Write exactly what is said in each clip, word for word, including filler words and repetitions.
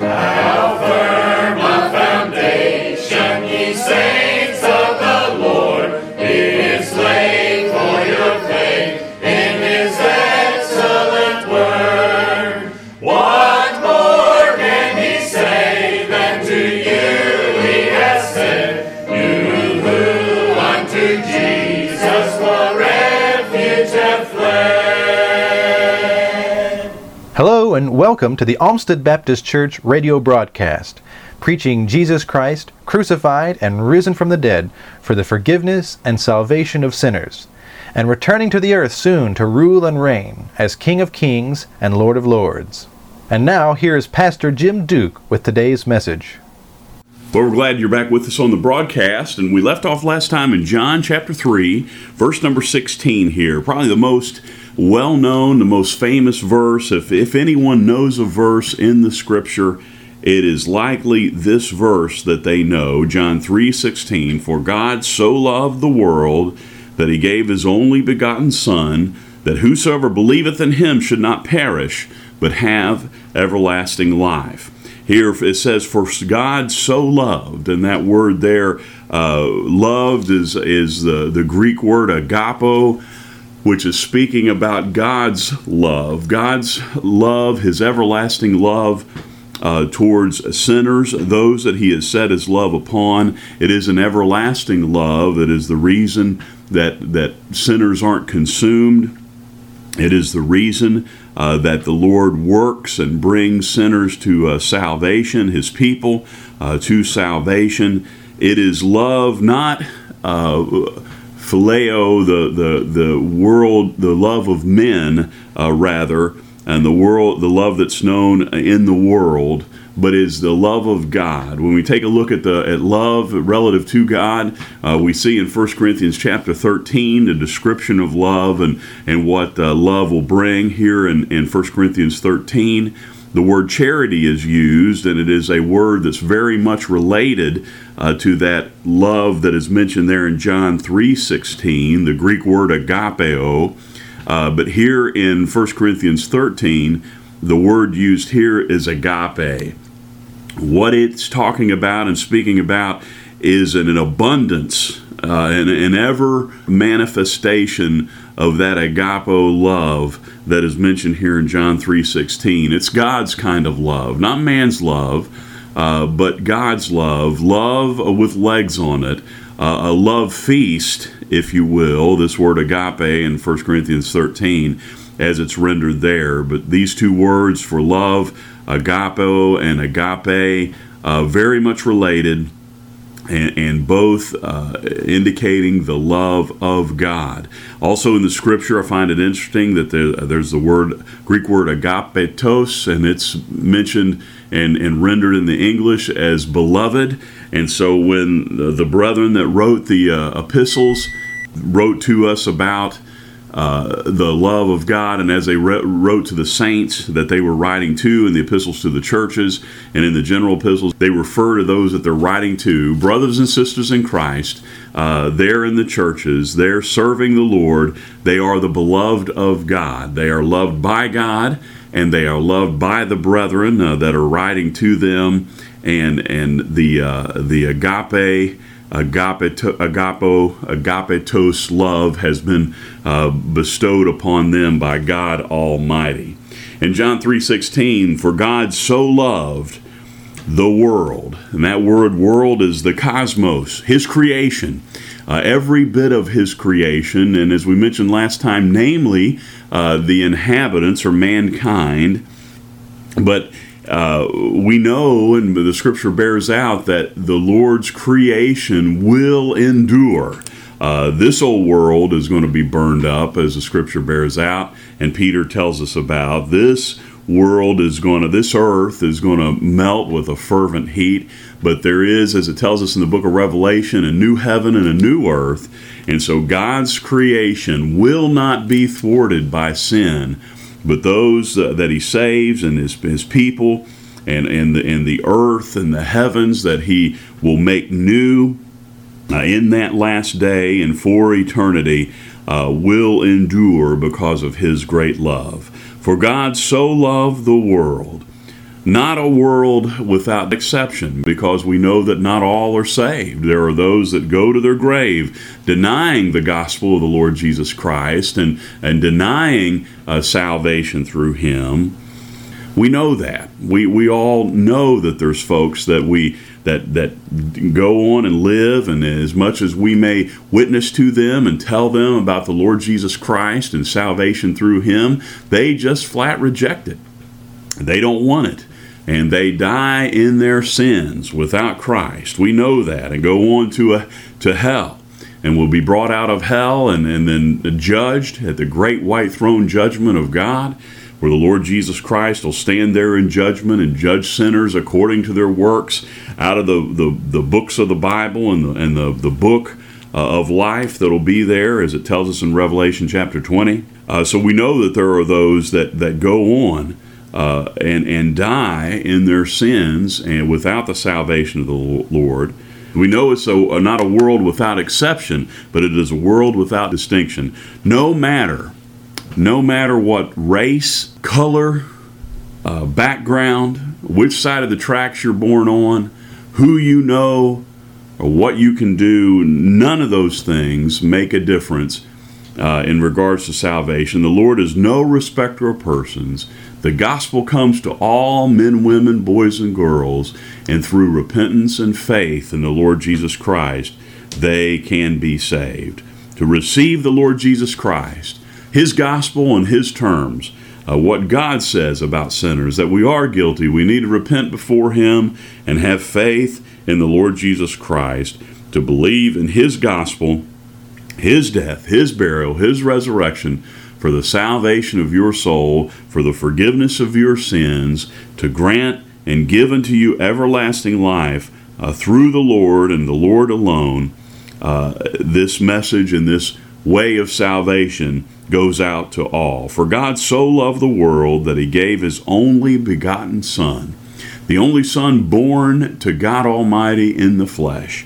How firm a foundation, ye saints of the Lord, is laid for your faith in his excellent word. What more can he say than to you he has said, you who unto Jesus for refuge have fled? Hello and welcome to the Olmsted Baptist Church radio broadcast, preaching Jesus Christ, crucified and risen from the dead for the forgiveness and salvation of sinners, and returning to the earth soon to rule and reign as King of Kings and Lord of Lords. And now here is Pastor Jim Duke with today's message. Well, we're glad you're back with us on the broadcast, and we left off last time in John chapter three, verse number sixteen here, probably the most well-known, the most famous verse. If, if anyone knows a verse in the Scripture, it is likely this verse that they know, John three sixteen, for God so loved the world that he gave his only begotten Son, that whosoever believeth in him should not perish, but have everlasting life. Here it says, for God so loved, and that word there, uh, loved, is, is the, the Greek word agapo, which is speaking about God's love. God's love, his everlasting love uh, towards sinners, those that he has set his love upon. It is an everlasting love. It is the reason that, that sinners aren't consumed. It is the reason uh, that the Lord works and brings sinners to uh, salvation, his people uh, to salvation. It is love, not uh, phileo, the, the, the world, the love of men, uh, rather, and the world, the love that's known in the world, but is the love of God. When we take a look at the at love relative to God, uh, we see in First Corinthians chapter thirteen the description of love and, and what uh, love will bring. Here in, in First Corinthians thirteen, the word charity is used, and it is a word that's very much related uh, to that love that is mentioned there in John three sixteen, the Greek word agapeo. Uh, but here in First Corinthians thirteen, the word used here is agape. What it's talking about and speaking about is an, an abundance, uh, an, an ever manifestation of that agapo love that is mentioned here in John three sixteen. It's God's kind of love, not man's love, uh, but God's love, love with legs on it, uh, a love feast, if you will, this word agape in First Corinthians thirteen, as it's rendered there. But these two words for love, agapo and agape, uh, very much related, and, and both uh, indicating the love of God. Also in the Scripture, I find it interesting that there, there's the word, Greek word agapetos, and it's mentioned and, and rendered in the English as beloved. And so when the, the brethren that wrote the uh, epistles wrote to us about Uh, the love of God, and as they re- wrote to the saints that they were writing to in the epistles to the churches and in the general epistles, they refer to those that they're writing to, brothers and sisters in Christ. Uh, they're in the churches, they're serving the Lord, they are the beloved of God, they are loved by God, and they are loved by the brethren uh, that are writing to them, and and the uh, the agape Agape, agapo, agapetos love has been uh, bestowed upon them by God Almighty. In John three sixteen, for God so loved the world, and that word world is the cosmos, his creation, uh, every bit of his creation, and as we mentioned last time, namely uh, the inhabitants or mankind, but Uh, we know, and the Scripture bears out, that the Lord's creation will endure. Uh, this old world is going to be burned up, as the Scripture bears out, and Peter tells us about. This world is going to, this earth is going to melt with a fervent heat, but there is, as it tells us in the book of Revelation, a new heaven and a new earth, and so God's creation will not be thwarted by sin. But those uh, that he saves and his, his people and, and, the, and the earth and the heavens that he will make new uh, in that last day and for eternity uh, will endure because of his great love. For God so loved the world Not a world without exception, because we know that not all are saved. There are those that go to their grave denying the gospel of the Lord Jesus Christ and, and denying uh, salvation through Him. We know that. We we all know that there's folks that we that that go on and live, and as much as we may witness to them and tell them about the Lord Jesus Christ and salvation through Him, they just flat reject it. They don't want it. And they die in their sins without Christ. We know that, and go on to a, to hell, and will be brought out of hell and, and then judged at the great white throne judgment of God, where the Lord Jesus Christ will stand there in judgment and judge sinners according to their works out of the, the, the books of the Bible and the, and the, the book uh, of life that will be there, as it tells us in Revelation chapter twenty. Uh, so we know that there are those that, that go on Uh, and and die in their sins and without the salvation of the Lord. We know it's a, not a world without exception, but it is a world without distinction. No matter, no matter what race, color, uh, background, which side of the tracks you're born on, who you know, or what you can do, none of those things make a difference uh, in regards to salvation. The Lord is no respecter of persons. The gospel comes to all men, women, boys, and girls, and through repentance and faith in the Lord Jesus Christ, they can be saved. To receive the Lord Jesus Christ, His gospel and His terms, uh, what God says about sinners, that we are guilty, we need to repent before Him and have faith in the Lord Jesus Christ, to believe in His gospel, His death, His burial, His resurrection, for the salvation of your soul, for the forgiveness of your sins, to grant and give unto you everlasting life uh, through the Lord and the Lord alone. Uh, this message and this way of salvation goes out to all. For God so loved the world that He gave His only begotten Son, the only Son born to God Almighty in the flesh.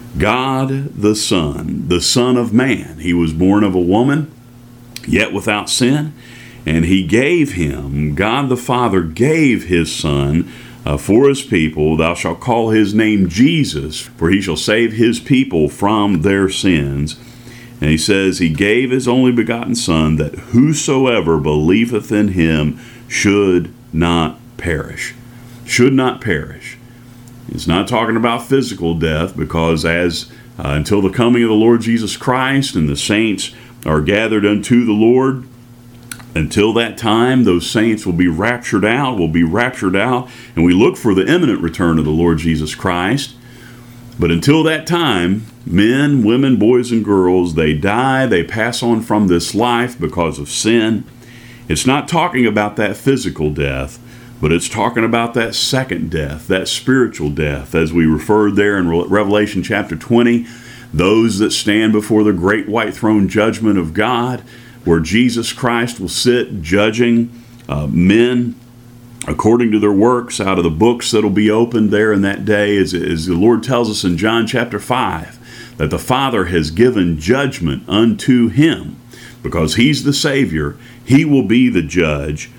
God the Son, the Son of Man. He was born of a woman, yet without sin, and He gave Him, God the Father gave His Son uh, for His people. Thou shalt call His name Jesus, for He shall save His people from their sins. And He says He gave His only begotten Son, that whosoever believeth in Him should not perish. Should not perish. It's not talking about physical death, because as uh, until the coming of the Lord Jesus Christ and the saints are gathered unto the Lord, until that time, those saints will be raptured out, will be raptured out, and we look for the imminent return of the Lord Jesus Christ. But until that time, men, women, boys, and girls, they die, they pass on from this life because of sin. It's not talking about that physical death, but it's talking about that second death, that spiritual death, as we referred there in Revelation chapter twenty. Those that stand before the great white throne judgment of God, where Jesus Christ will sit judging uh, men according to their works out of the books that will be opened there in that day, as, as the Lord tells us in John chapter five, that the Father has given judgment unto Him, because He's the Savior. He will be the judge.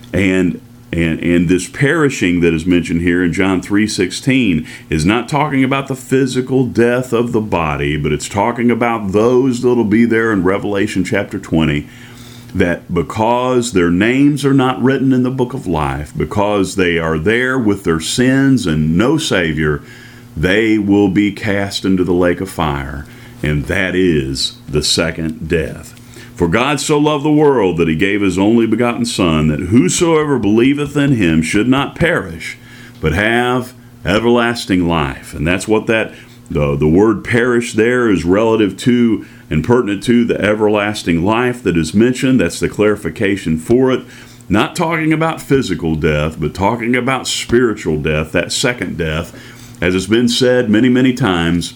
And And, and this perishing that is mentioned here in John three sixteen is not talking about the physical death of the body, but it's talking about those that will be there in Revelation chapter twenty, that because their names are not written in the book of life, because they are there with their sins and no Savior, they will be cast into the lake of fire, and that is the second death. For God so loved the world that He gave His only begotten Son, that whosoever believeth in Him should not perish, but have everlasting life. And that's what that the, the word perish there is relative to and pertinent to the everlasting life that is mentioned. That's the clarification for it. Not talking about physical death, but talking about spiritual death, that second death. As it's been said many, many times,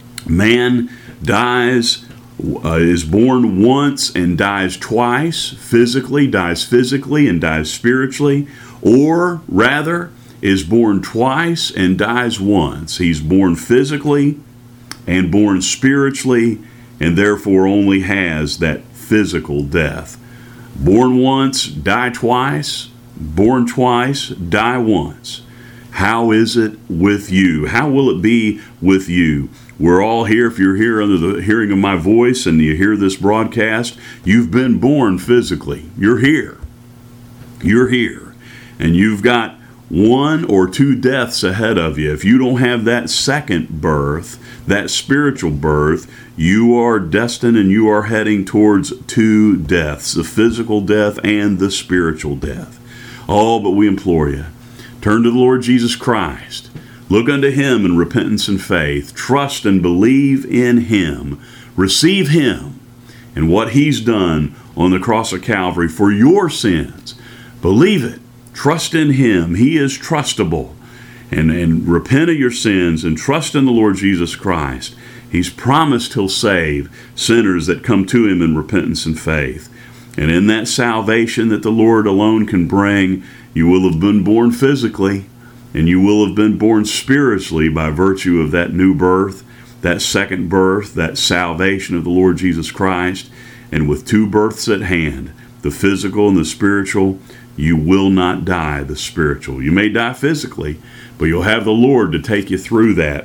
man dies Uh, is born once and dies twice, physically, dies physically and dies spiritually, or rather is born twice and dies once. He's born physically and born spiritually, and therefore only has that physical death. Born once, die twice, born twice, die once. How is it with you? How will it be with you? We're all here. If you're here under the hearing of my voice and you hear this broadcast, you've been born physically. You're here. You're here. And you've got one or two deaths ahead of you. If you don't have that second birth, that spiritual birth, you are destined and you are heading towards two deaths, the physical death and the spiritual death. Oh, but we implore you, turn to the Lord Jesus Christ. Look unto him in repentance and faith. Trust and believe in him. Receive him and what he's done on the cross of Calvary for your sins. Believe it. Trust in him. He is trustable. And, and repent of your sins and trust in the Lord Jesus Christ. He's promised he'll save sinners that come to him in repentance and faith. And in that salvation that the Lord alone can bring, you will have been born physically, and you will have been born spiritually by virtue of that new birth, that second birth, that salvation of the Lord Jesus Christ. And with two births at hand, the physical and the spiritual, you will not die the spiritual. You may die physically, but you'll have the Lord to take you through that.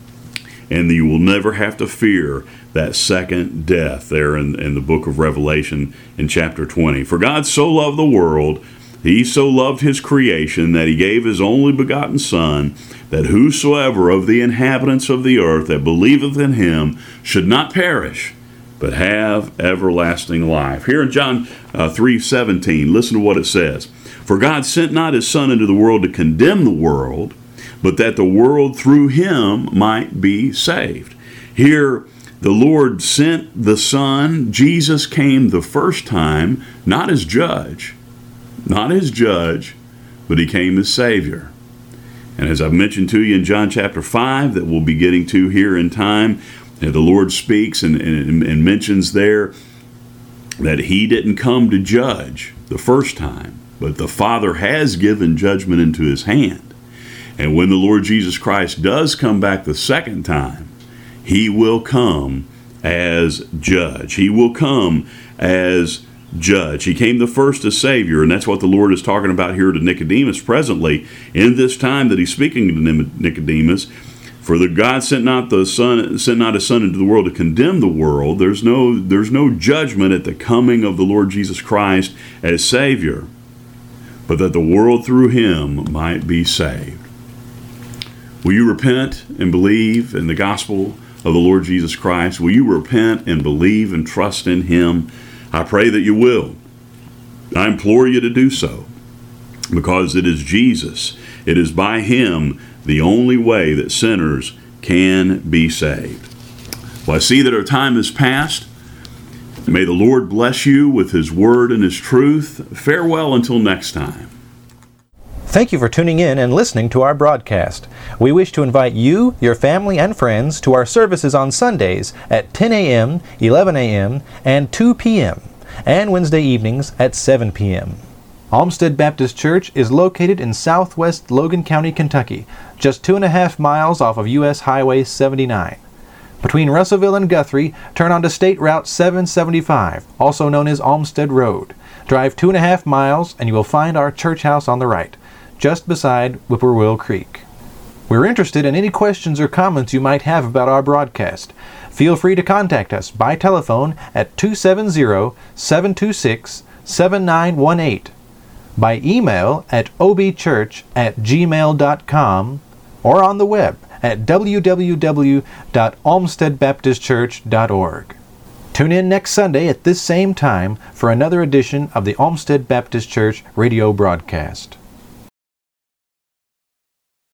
And you will never have to fear that second death there in, in the book of Revelation in chapter twenty. For God so loved the world, he so loved his creation, that he gave his only begotten Son, that whosoever of the inhabitants of the earth that believeth in him should not perish, but have everlasting life. Here in John uh, three seventeen, listen to what it says. For God sent not his Son into the world to condemn the world, but that the world through him might be saved. Here, the Lord sent the Son. Jesus came the first time, not as judge, not as judge, but he came as Savior. And as I've mentioned to you in John chapter five, that we'll be getting to here in time, and the Lord speaks and, and, and mentions there that he didn't come to judge the first time, but the Father has given judgment into his hand. And when the Lord Jesus Christ does come back the second time, he will come as judge. He will come as judge. He came the first as Savior, and that's what the Lord is talking about here to Nicodemus presently in this time that he's speaking to Nicodemus. For the God sent not the Son, sent not his Son into the world to condemn the world. There's no, there's no judgment at the coming of the Lord Jesus Christ as Savior, but that the world through him might be saved. Will you repent and believe in the gospel of the Lord Jesus Christ? Will you repent and believe and trust in him? I pray that you will. I implore you to do so, because it is Jesus. It is by him the only way that sinners can be saved. Well, I see that our time is past. May the Lord bless you with his word and his truth. Farewell until next time. Thank you for tuning in and listening to our broadcast. We wish to invite you, your family, and friends to our services on Sundays at ten a.m., eleven a.m., and two p.m., and Wednesday evenings at seven p.m. Olmsted Baptist Church is located in southwest Logan County, Kentucky, just two and a half miles off of U S Highway seventy-nine. Between Russellville and Guthrie, turn onto State Route seven seventy-five, also known as Olmsted Road. Drive two and a half miles and you will find our church house on the right, just beside Whippoorwill Creek. We're interested in any questions or comments you might have about our broadcast. Feel free to contact us by telephone at two seven zero, seven two six, seven nine one eight, by email at o b church at gmail dot com, or on the web at w w w dot olmsted baptist church dot org. Tune in next Sunday at this same time for another edition of the Olmsted Baptist Church radio broadcast.